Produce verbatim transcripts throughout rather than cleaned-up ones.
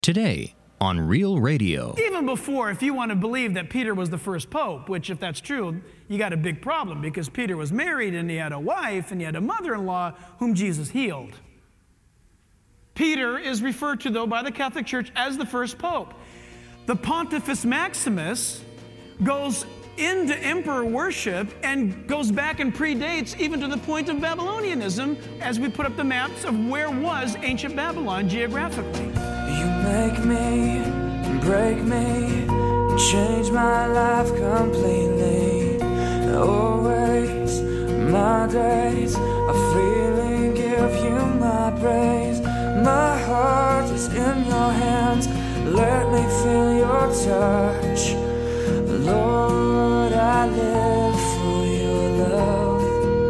Today on Real Radio. Even before, if you want to believe that Peter was the first pope, which if that's true, you got a big problem because Peter was married and he had a wife and he had a mother-in-law whom Jesus healed. Peter is referred to, though, by the Catholic Church as the first pope. The Pontifex Maximus goes into emperor worship and goes back and predates even to the point of Babylonianism as we put up the maps of where was ancient Babylon geographically. You make me, break me, change my life completely. Always, my days are feeling, give you my praise. My heart is in your hands, let me feel your touch. Lord, I live for your love.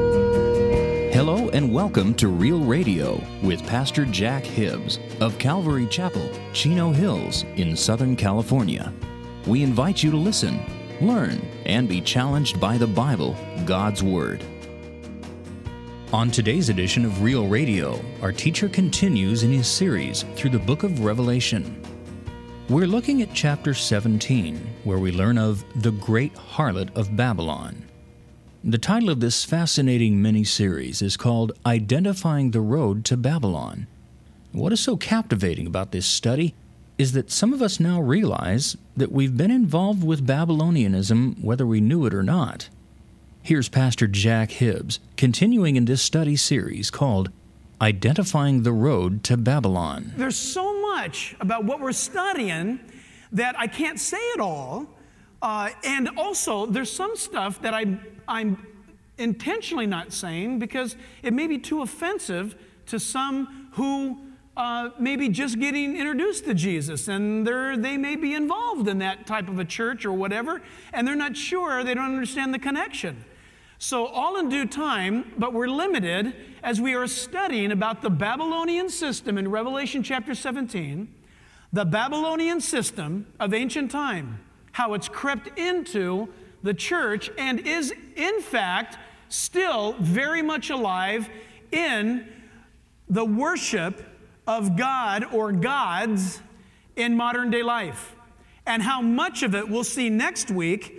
Hello and welcome to Real Radio with Pastor Jack Hibbs of Calvary Chapel, Chino Hills in Southern California. We invite you to listen, learn, and be challenged by the Bible, God's Word. On today's edition of Real Radio, our teacher continues in his series through the book of Revelation. We're looking at chapter seventeen, where we learn of the great harlot of Babylon. The title of this fascinating mini-series is called Identifying the Road to Babylon. What is so captivating about this study is that some of us now realize that we've been involved with Babylonianism whether we knew it or not. Here's Pastor Jack Hibbs continuing in this study series called Identifying the Road to Babylon. There's so much about what we're studying that I can't say it all. Uh, and also, there's some stuff that I, I'm intentionally not saying because it may be too offensive to some who uh, may be just getting introduced to Jesus, and they're, they may be involved in that type of a church or whatever, and they're not sure, they don't understand the connection. So all in due time, but we're limited as we are studying about the Babylonian system in Revelation chapter seventeen, the Babylonian system of ancient time, how it's crept into the church and is, in fact, still very much alive in the worship of God or gods in modern day life. And how much of it we'll see next week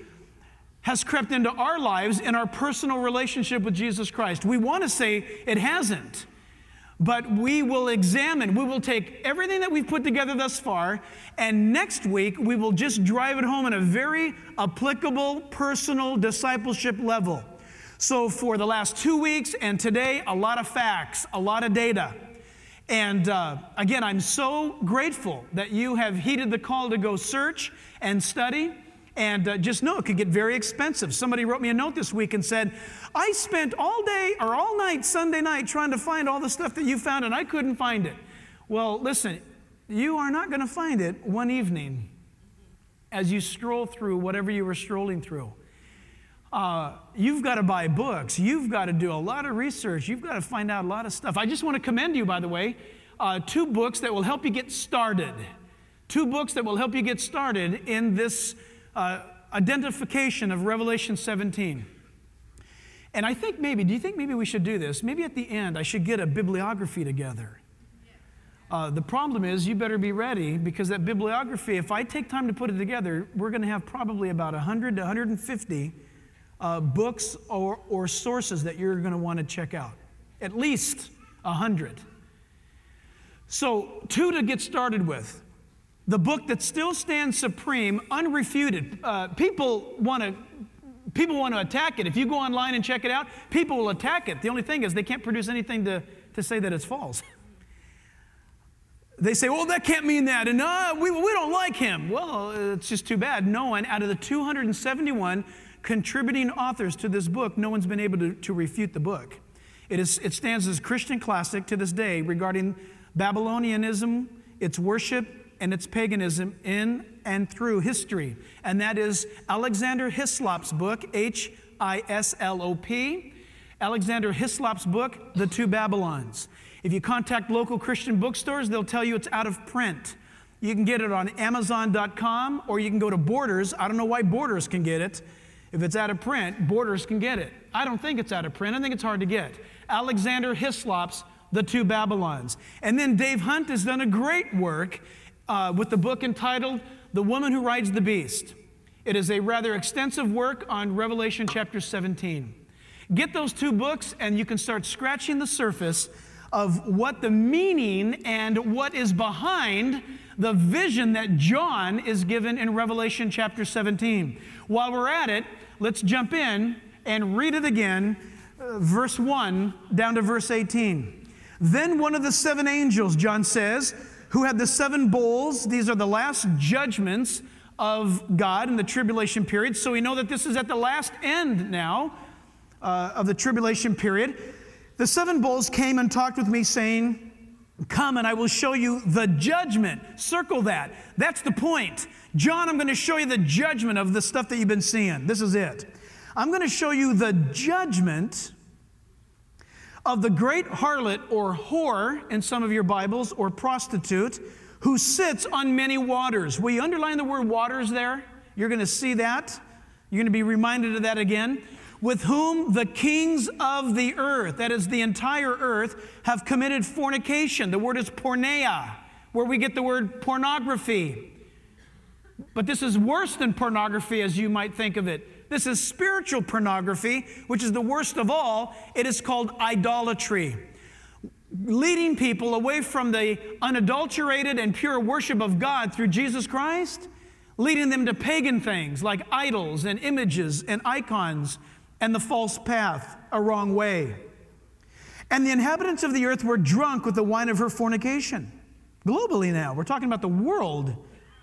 has crept into our lives in our personal relationship with Jesus Christ. We want to say it hasn't, but we will examine, we will take everything that we've put together thus far, and next week we will just drive it home in a very applicable, personal discipleship level. So for the last two weeks and today, a lot of facts, a lot of data. And uh, again, I'm so grateful that you have heeded the call to go search and study. And uh, just know it could get very expensive. Somebody wrote me a note this week and said, I spent all day or all night Sunday night trying to find all the stuff that you found and I couldn't find it. Well, listen, you are not going to find it one evening as you stroll through whatever you were strolling through. Uh, you've got to buy books. You've got to do a lot of research. You've got to find out a lot of stuff. I just want to commend you, by the way, uh, two books that will help you get started. Two books that will help you get started in this Uh, identification of Revelation seventeen. And I think maybe, do you think maybe we should do this? Maybe at the end I should get a bibliography together. Uh, the problem is you better be ready because that bibliography, if I take time to put it together, we're going to have probably about one hundred to one hundred fifty uh, books or, or sources that you're going to want to check out. At least one hundred. So two to get started with. The book that still stands supreme, unrefuted. Uh, people want to people want to attack it. If you go online and check it out, people will attack it. The only thing is they can't produce anything to, to say that it's false. They say, well, that can't mean that, and uh, we, we don't like him. Well, it's just too bad. No one, out of the two hundred seventy-one contributing authors to this book, no one's been able to, to refute the book. It, is, it stands as Christian classic to this day regarding Babylonianism, its worship, and its paganism in and through history. And that is Alexander Hislop's book, H I S L O P. Alexander Hislop's book, The Two Babylons. If you contact local Christian bookstores, they'll tell you it's out of print. You can get it on Amazon dot com, or you can go to Borders. I don't know why Borders can get it. If it's out of print, Borders can get it. I don't think it's out of print. I think it's hard to get. Alexander Hislop's The Two Babylons. And then Dave Hunt has done a great work uh, with the book entitled The Woman Who Rides the Beast. It is a rather extensive work on Revelation chapter seventeen. Get those two books and you can start scratching the surface of what the meaning and what is behind the vision that John is given in Revelation chapter seventeen. While we're at it, let's jump in and read it again, uh, verse one down to verse eighteen. Then one of the seven angels, John says, who had the seven bowls, these are the last judgments of God in the tribulation period. So we know that this is at the last end now uh, of the tribulation period. The seven bowls came and talked with me, saying, come and I will show you the judgment. Circle that. That's the point. John, I'm going to show you the judgment of the stuff that you've been seeing. This is it. I'm going to show you the judgment of the great harlot or whore in some of your Bibles, or prostitute, who sits on many waters. Will you underline the word waters there? You're going to see that. You're going to be reminded of that again. With whom the kings of the earth, that is the entire earth, have committed fornication. The word is porneia, where we get the word pornography. But this is worse than pornography as you might think of it. This is spiritual pornography, which is the worst of all. It is called idolatry. Leading people away from the unadulterated and pure worship of God through Jesus Christ, leading them to pagan things like idols and images and icons and the false path, a wrong way. And the inhabitants of the earth were drunk with the wine of her fornication. Globally now, we're talking about the world.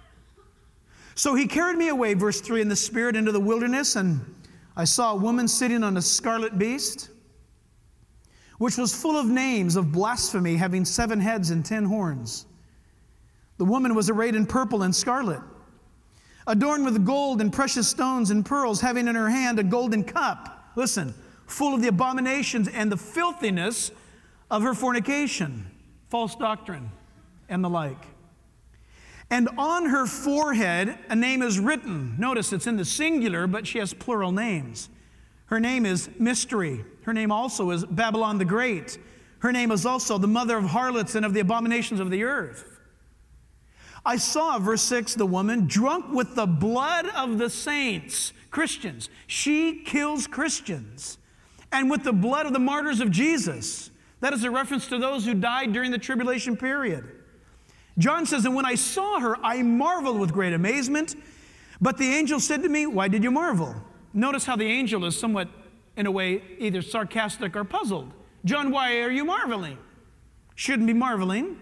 So he carried me away, verse three, in the spirit into the wilderness, and I saw a woman sitting on a scarlet beast, which was full of names of blasphemy, having seven heads and ten horns. The woman was arrayed in purple and scarlet, adorned with gold and precious stones and pearls, having in her hand a golden cup, listen, full of the abominations and the filthiness of her fornication, false doctrine, and the like. And on her forehead a name is written. Notice it's in the singular, but she has plural names. Her name is Mystery. Her name also is Babylon the Great. Her name is also the mother of harlots and of the abominations of the earth. I saw, verse six, the woman drunk with the blood of the saints, Christians. She kills Christians. And with the blood of the martyrs of Jesus. That is a reference to those who died during the tribulation period. John says, and when I saw her, I marveled with great amazement. But the angel said to me, why did you marvel? Notice how the angel is somewhat, in a way, either sarcastic or puzzled. John, why are you marveling? Shouldn't be marveling.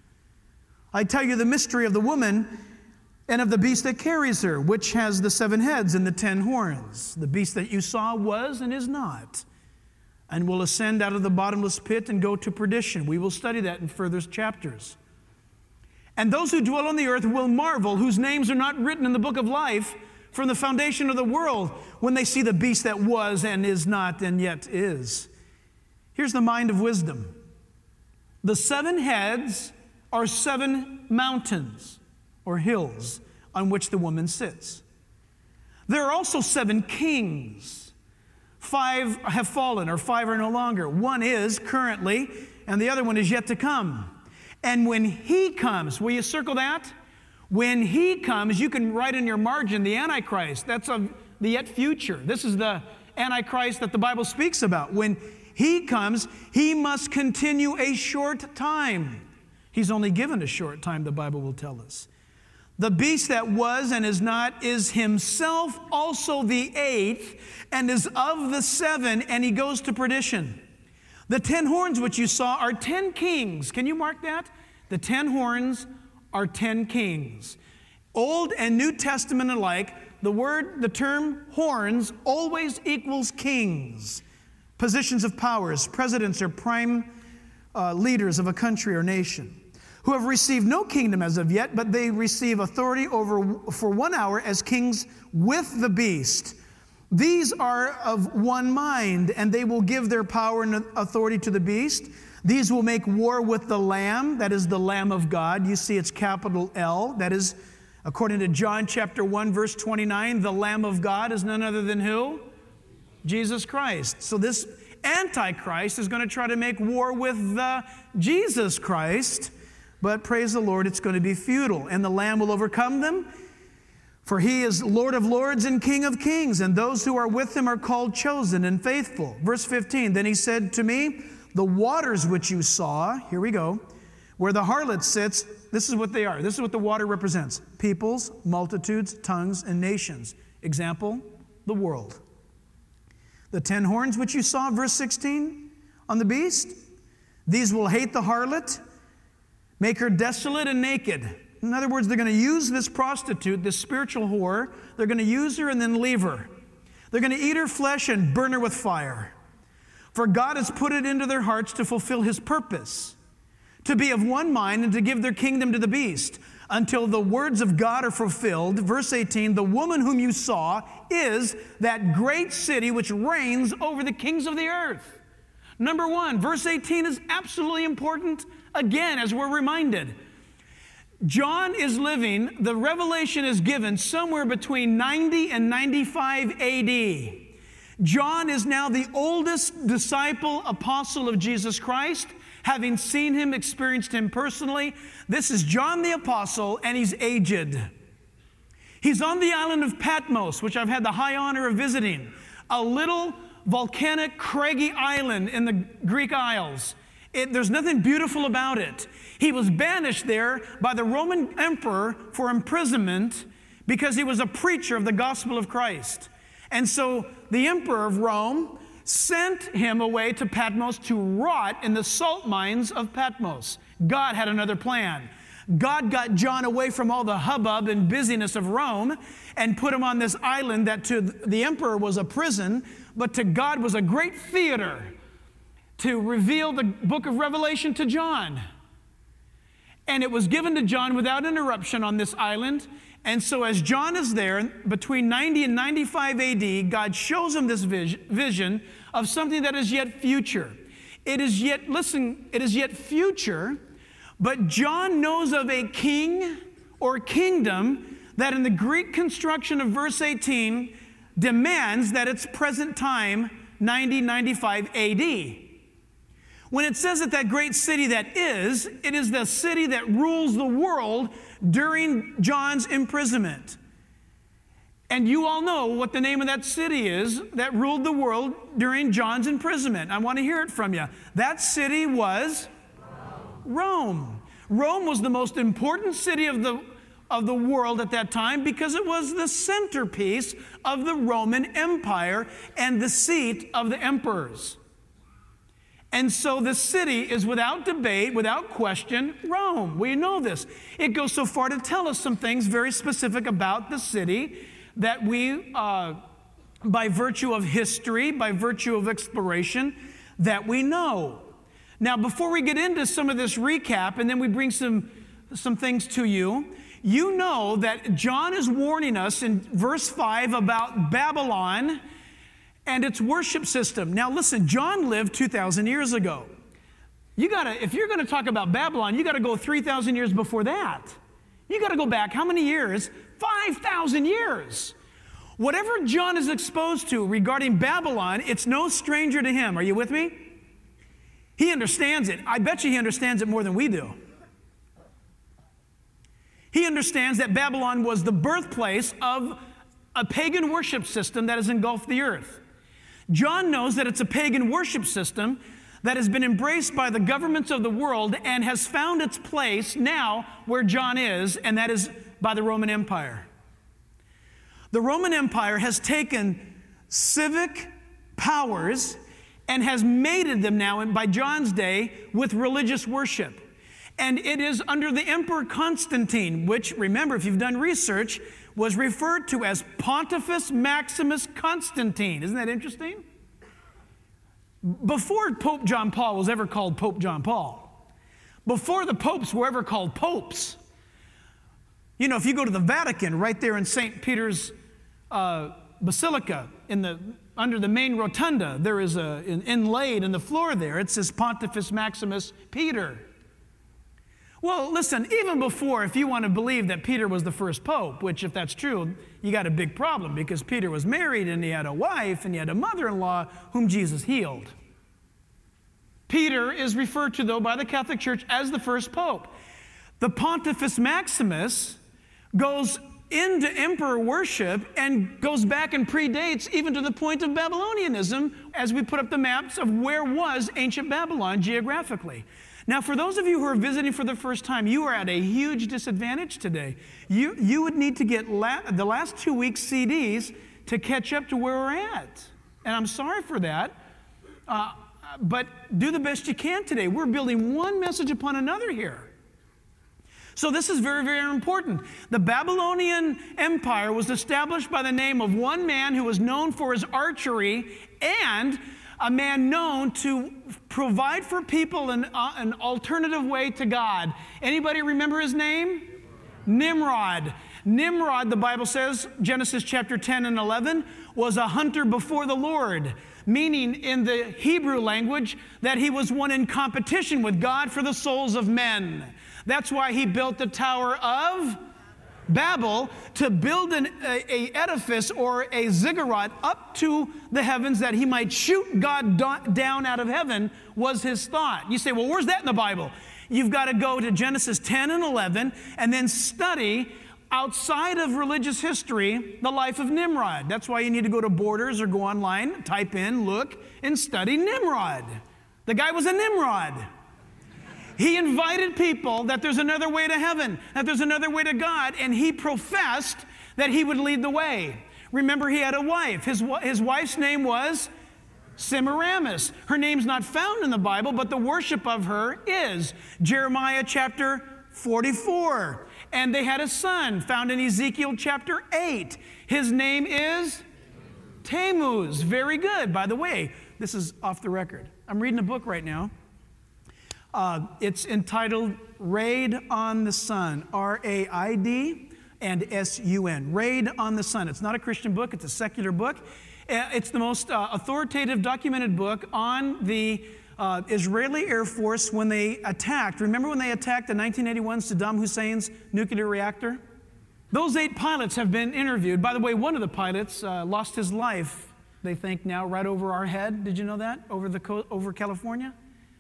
I tell you the mystery of the woman and of the beast that carries her, which has the seven heads and the ten horns. The beast that you saw was and is not, and will ascend out of the bottomless pit and go to perdition. We will study that in further chapters. And those who dwell on the earth will marvel, whose names are not written in the book of life from the foundation of the world, when they see the beast that was and is not and yet is. Here's the mind of wisdom. The seven heads are seven mountains or hills on which the woman sits. There are also seven kings. Five have fallen, or five are no longer. One is currently, and the other one is yet to come. And when he comes, will you circle that? When he comes, you can write in your margin the Antichrist. That's of the yet future. This is the Antichrist that the Bible speaks about. When he comes, he must continue a short time. He's only given a short time, the Bible will tell us. The beast that was and is not is himself also the eighth, and is of the seven, and he goes to perdition. The ten horns which you saw are ten kings. Can you mark that? The ten horns are ten kings. Old and New Testament alike, the word, the term horns always equals kings. Positions of powers, presidents or prime uh, leaders of a country or nation, who have received no kingdom as of yet, but they receive authority over for one hour as kings with the beast. These are of one mind, and they will give their power and authority to the beast. These will make war with the Lamb, that is the Lamb of God. You see it's capital L. That is, according to John chapter one, verse twenty-nine, the Lamb of God is none other than who? Jesus Christ. So this Antichrist is going to try to make war with the Jesus Christ, but praise the Lord, it's going to be futile. And the Lamb will overcome them, for he is Lord of lords and King of kings, and those who are with him are called chosen and faithful. Verse fifteen, then he said to me, the waters which you saw, here we go, where the harlot sits, this is what they are. This is what the water represents. Peoples, multitudes, tongues, and nations. Example, the world. The ten horns which you saw, verse sixteen, on the beast, these will hate the harlot, make her desolate and naked. In other words, they're going to use this prostitute, this spiritual whore, they're going to use her and then leave her. They're going to eat her flesh and burn her with fire. For God has put it into their hearts to fulfill his purpose, to be of one mind and to give their kingdom to the beast, until the words of God are fulfilled. Verse eighteen, the woman whom you saw is that great city which reigns over the kings of the earth. Number one, verse eighteen is absolutely important, again, as we're reminded. John is living, the revelation is given somewhere between ninety and ninety-five A D. John is now the oldest disciple, apostle of Jesus Christ, having seen him, experienced him personally. This is John the Apostle, and he's aged. He's on the island of Patmos, which I've had the high honor of visiting, a little volcanic, craggy island in the Greek Isles. It, there's nothing beautiful about it. He was banished there by the Roman emperor for imprisonment because he was a preacher of the gospel of Christ. And so the emperor of Rome sent him away to Patmos to rot in the salt mines of Patmos. God had another plan. God got John away from all the hubbub and busyness of Rome and put him on this island that to the emperor was a prison, but to God was a great theater to reveal the book of Revelation to John. And it was given to John without interruption on this island. And so as John is there, between ninety and ninety-five A D, God shows him this vision of something that is yet future. It is yet, listen, it is yet future, but John knows of a king or kingdom that in the Greek construction of verse eighteen demands that it's present time, ninety, ninety-five A D. When it says that that great city that is, it is the city that rules the world during John's imprisonment. And you all know what the name of that city is that ruled the world during John's imprisonment. I want to hear it from you. That city was Rome. Rome, Rome was the most important city of the, of the world at that time because it was the centerpiece of the Roman Empire and the seat of the emperors. And so the city is without debate, without question, Rome. We know this. It goes so far to tell us some things very specific about the city that we, uh, by virtue of history, by virtue of exploration, that we know. Now, before we get into some of this recap, and then we bring some, some things to you, you know that John is warning us in verse five about Babylon and its worship system. Now listen, John lived two thousand years ago. You gotta, if you're gonna talk about Babylon, you gotta go three thousand years before that. You gotta go back, how many years? five thousand years. Whatever John is exposed to regarding Babylon, it's no stranger to him. Are you with me? He understands it. I bet you he understands it more than we do. He understands that Babylon was the birthplace of a pagan worship system that has engulfed the earth. John knows that it's a pagan worship system that has been embraced by the governments of the world and has found its place now where John is, and that is by the Roman Empire. The Roman Empire has taken civic powers and has mated them now, by John's day, with religious worship. And it is under the Emperor Constantine, which, remember, if you've done research, was referred to as Pontifex Maximus Constantine. Isn't that interesting? Before Pope John Paul was ever called Pope John Paul, before the popes were ever called popes, you know, if you go to the Vatican, right there in Saint Peter's uh, Basilica, in the, under the main rotunda, there is a, in, inlaid in the floor there, it says Pontifex Maximus Peter. Well, listen, even before, if you want to believe that Peter was the first pope, which if that's true, you got a big problem because Peter was married and he had a wife and he had a mother-in-law whom Jesus healed. Peter is referred to, though, by the Catholic Church as the first pope. The Pontifex Maximus goes into emperor worship and goes back and predates even to the point of Babylonianism as we put up the maps of where was ancient Babylon geographically. Now, for those of you who are visiting for the first time, you are at a huge disadvantage today. You, you would need to get la- the last two weeks' C Ds to catch up to where we're at. And I'm sorry for that, uh, but do the best you can today. We're building one message upon another here. So this is very, very important. The Babylonian Empire was established by the name of one man who was known for his archery and a man known to provide for people an, uh, an alternative way to God. Anybody remember his name? Nimrod. Nimrod, the Bible says, Genesis chapter ten and eleven, was a hunter before the Lord, meaning in the Hebrew language that he was one in competition with God for the souls of men. That's why he built the Tower of Babel, to build an a, a edifice or a ziggurat up to the heavens that he might shoot God do, down out of heaven, was his thought. You say, well, where's that in the Bible? You've got to go to Genesis ten and eleven and then study outside of religious history the life of Nimrod. That's why you need to go to Borders or go online, type in, look, and study Nimrod. The guy was a Nimrod. He invited people that there's another way to heaven, that there's another way to God, and he professed that he would lead the way. Remember, he had a wife. His, his wife's name was Semiramis. Her name's not found in the Bible, but the worship of her is. Jeremiah chapter forty-four. And they had a son found in Ezekiel chapter eight. His name is Tammuz. Very good. By the way, this is off the record. I'm reading a book right now. Uh, it's entitled Raid on the Sun, R A I D and S U N, Raid on the Sun. It's not a Christian book, it's a secular book. It's the most uh, authoritative documented book on the uh, Israeli Air Force when they attacked. Remember when they attacked in nineteen eighty-one Saddam Hussein's nuclear reactor? Those eight pilots have been interviewed. By the way, one of the pilots uh, lost his life, they think now, right over our head. Did you know that? Over, the co- over California?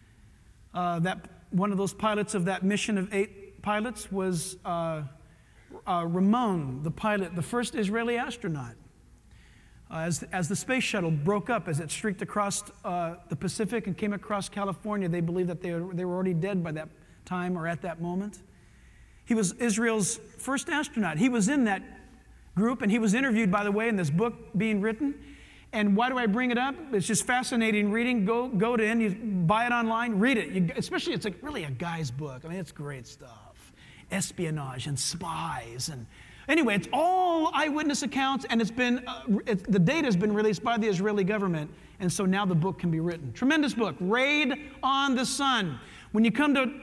Uh, that one of those pilots of that mission of eight pilots was uh, uh, Ramon, the pilot, the first Israeli astronaut. Uh, as, as the space shuttle broke up, as it streaked across uh, the Pacific and came across California, they believed that they were, they were already dead by that time or at that moment. He was Israel's first astronaut. He was in that group, and he was interviewed, by the way, in this book being written. And why do I bring it up? It's just fascinating reading. Go go to it, you buy it online, read it. You, especially, it's like really a guy's book. I mean, it's great stuff. Espionage and spies. And anyway, it's all eyewitness accounts, and it's been uh, it's, the data has been released by the Israeli government, and so now the book can be written. Tremendous book, Raid on the Sun. When you come to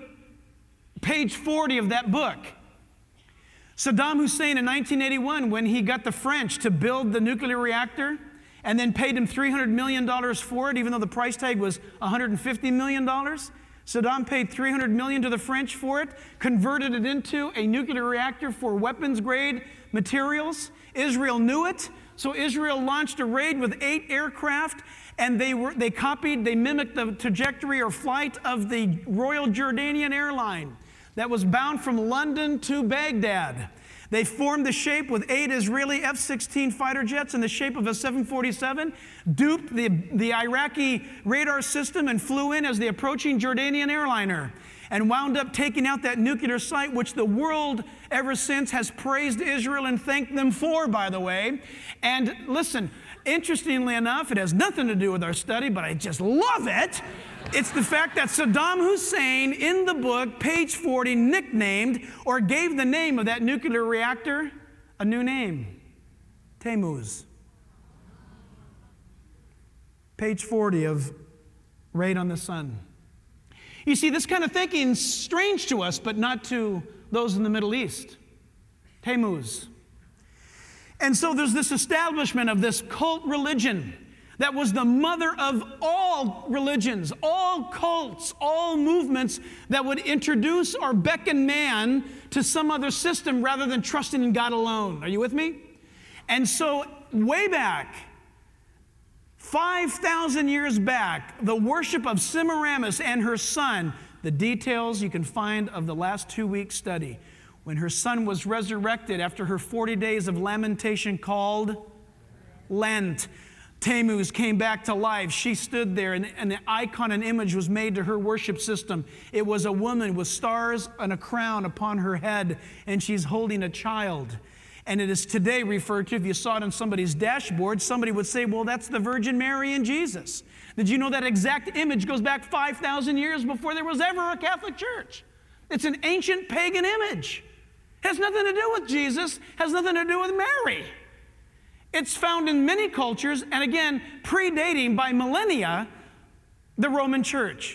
page forty of that book, Saddam Hussein in nineteen eighty-one, when he got the French to build the nuclear reactor, and then paid him three hundred million dollars for it, even though the price tag was one hundred fifty million dollars. Saddam paid three hundred million dollars to the French for it, converted it into a nuclear reactor for weapons-grade materials. Israel knew it, so Israel launched a raid with eight aircraft, and they were they copied, they mimicked the trajectory or flight of the Royal Jordanian Airline that was bound from London to Baghdad. They formed the shape with eight Israeli F sixteen fighter jets in the shape of a seven forty-seven, duped the, the Iraqi radar system, and flew in as the approaching Jordanian airliner, and wound up taking out that nuclear site, which the world ever since has praised Israel and thanked them for, by the way. And listen, interestingly enough, it has nothing to do with our study, but I just love it. It's the fact that Saddam Hussein, in the book, page forty, nicknamed or gave the name of that nuclear reactor a new name, Tammuz. Page forty of Raid on the Sun. You see, this kind of thinking is strange to us, but not to those in the Middle East. Tammuz. And so there's this establishment of this cult religion that was the mother of all religions, all cults, all movements that would introduce or beckon man to some other system rather than trusting in God alone. Are you with me? And so way back, five thousand years back, the worship of Semiramis and her son the details you can find of the last two-week study. When her son was resurrected after her forty days of lamentation called Lent, Tammuz came back to life. She stood there, and, and an icon, an image was made to her worship system. It was a woman with stars and a crown upon her head, and she's holding a child. And it is today referred to, if you saw it on somebody's dashboard, somebody would say, well, that's the Virgin Mary and Jesus. Did you know that exact image goes back five thousand years before there was ever a Catholic Church? It's an ancient pagan image. It has nothing to do with Jesus, has nothing to do with Mary. It's found in many cultures, and again, predating by millennia the Roman Church.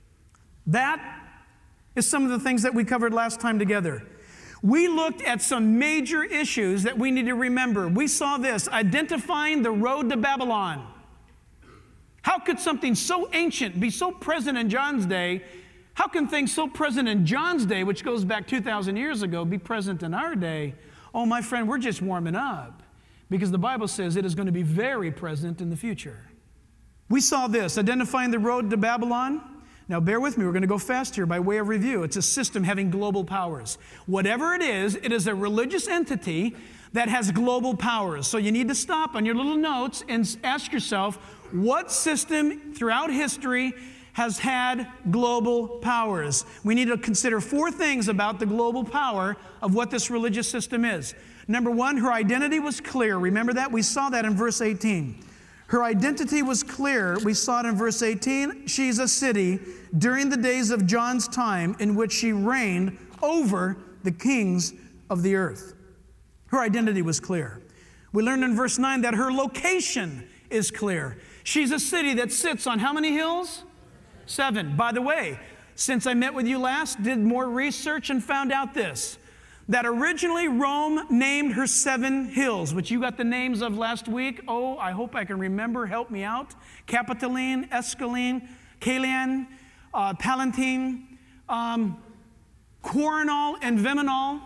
That is some of the things that we covered last time together. We looked at some major issues that we need to remember. We saw this, identifying the road to Babylon. How could something so ancient be so present in John's day? How can things so present in John's day, which goes back two thousand years ago, be present in our day? Oh, my friend, we're just warming up. Because the Bible says it is going to be very present in the future. We saw this, identifying the road to Babylon. Now bear with me, we're going to go fast here by way of review. It's a system having global powers. Whatever it is, it is a religious entity that has global powers. So you need to stop on your little notes and ask yourself, what system throughout history has had global powers? We need to consider four things about the global power of what this religious system is. Number one, her identity was clear. Remember that? We saw that in verse eighteen. Her identity was clear. We saw it in verse eighteen. She's a city during the days of John's time in which she reigned over the kings of the earth. Her identity was clear. We learned in verse nine that her location is clear. She's a city that sits on how many hills? Seven. By the way, since I met with you last, did more research and found out this, that originally Rome named her seven hills, which you got the names of last week. Oh, I hope I can remember. Help me out. Capitoline, Esquiline, Caelian, uh, Palatine, um, Quirinal, and Viminal.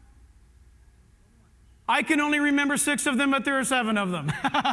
I can only remember six of them, but there are seven of them.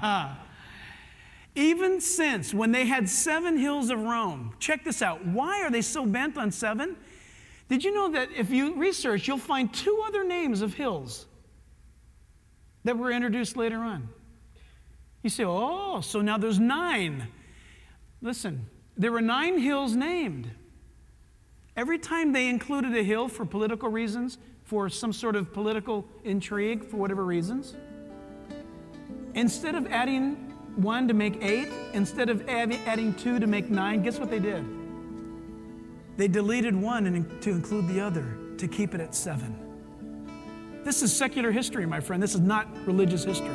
Even since when they had seven hills of Rome, check this out. Why are they so bent on seven? Did you know that if you research, you'll find two other names of hills that were introduced later on? You say, oh, so now there's nine. Listen, there were nine hills named. Every time they included a hill for political reasons, for some sort of political intrigue, for whatever reasons, instead of adding one to make eight, instead of adding two to make nine, guess what they did? They deleted one and to include the other, to keep it at seven. This is secular history, my friend. This is not religious history.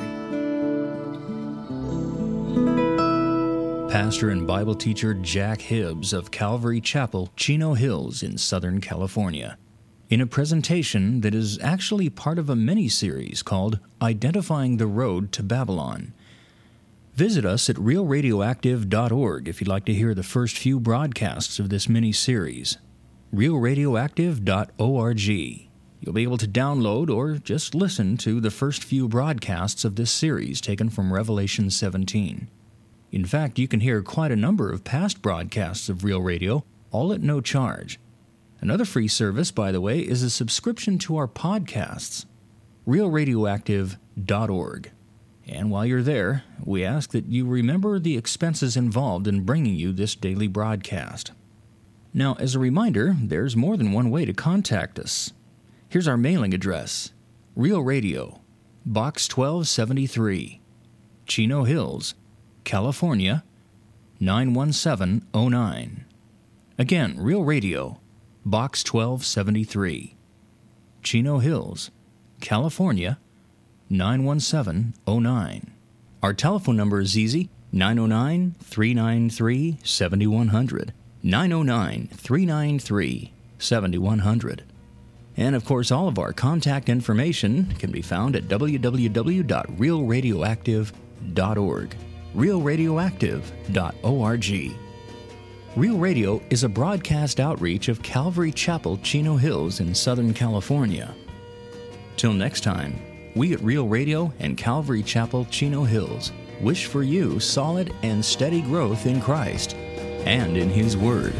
Pastor and Bible teacher Jack Hibbs of Calvary Chapel, Chino Hills in Southern California, in a presentation that is actually part of a mini-series called Identifying the Road to Babylon. Visit us at real radioactive dot org if you'd like to hear the first few broadcasts of this mini-series. real radioactive dot org. You'll be able to download or just listen to the first few broadcasts of this series taken from Revelation seventeen. In fact, you can hear quite a number of past broadcasts of Real Radio, all at no charge. Another free service, by the way, is a subscription to our podcasts. real radioactive dot org. And while you're there, we ask that you remember the expenses involved in bringing you this daily broadcast. Now, as a reminder, there's more than one way to contact us. Here's our mailing address: Real Radio, Box twelve seventy-three, Chino Hills, California, nine one seven oh nine. Again, Real Radio, Box twelve seventy-three, Chino Hills, California, nine one seven oh nine. Our telephone number is easy, nine oh nine, three nine three, seven one zero zero, nine oh nine, three nine three, seven one zero zero. And of course, all of our contact information can be found at w w w dot real radioactive dot org, real radioactive dot org. Real Radio is a broadcast outreach of Calvary Chapel, Chino Hills in Southern California. Till next time, we at Real Radio and Calvary Chapel, Chino Hills wish for you solid and steady growth in Christ and in His Word.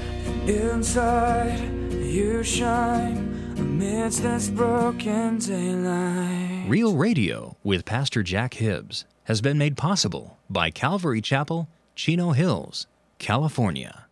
Inside you shine amidst this broken daylight. Real Radio with Pastor Jack Hibbs has been made possible by Calvary Chapel, Chino Hills, California.